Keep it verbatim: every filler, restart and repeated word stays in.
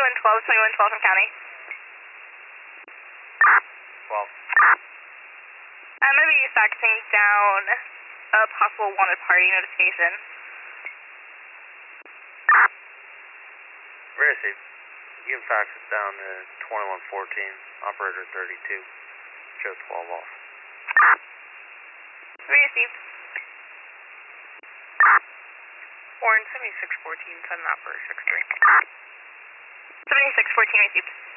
twenty-one twelve, twenty-one twelve from county. twelve. I'm going to be faxing down a possible wanted party notification. Received. You can fax it down to twenty-one fourteen, operator thirty-two, show twelve off. Received. Warren seventy-six fourteen, send that for six three. seventy-six fourteen received.